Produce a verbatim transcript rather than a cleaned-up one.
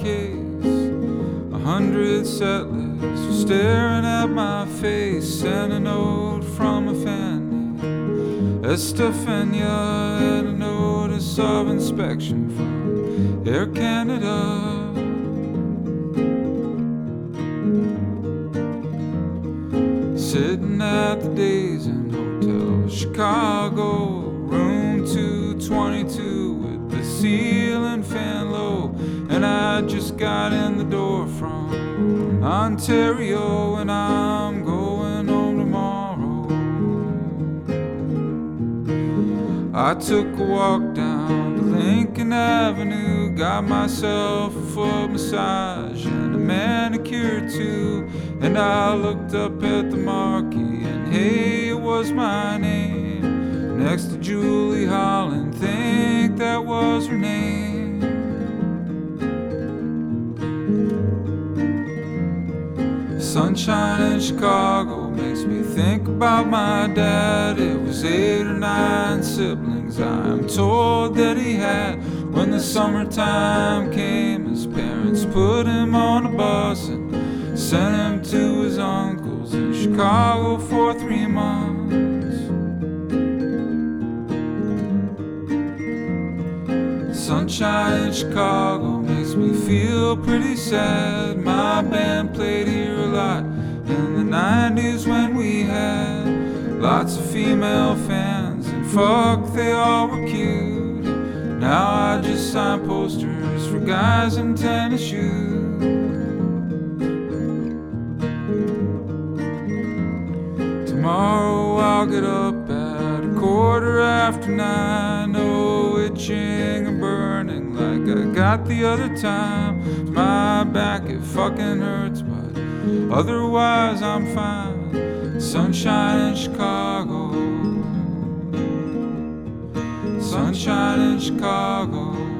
case. A hundred settlers were staring at my face. Sent a note from a fan named Estefania and a notice of inspection from Air Canada. Sitting at the Days Inn Hotel, Chicago, room two twenty-two with the ceiling fan low. And I just got in the door from Ontario, and I'm going home tomorrow. I took a walk down to Lincoln Avenue, got myself a foot massage and a manicure too. And I looked up at the marquee, and hey, it was my name, next to Julie Holland, think that was her name. Sunshine in Chicago makes me think about my dad. It was eight or nine siblings I'm told that he had. When the summertime came, his parents put him on a bus and sent him to his uncle's in Chicago for three months. Sunshine in Chicago makes me feel pretty sad. My band played here a lot in the nineties when we had lots of female fans, and fuck, they all were cute. Now I just sign posters for guys in tennis shoes. Tomorrow I'll get up at a quarter after nine, no itching and burning like I got the other time. My back, it fucking hurts, but otherwise I'm fine. Sunshine in Chicago, sunshine in Chicago.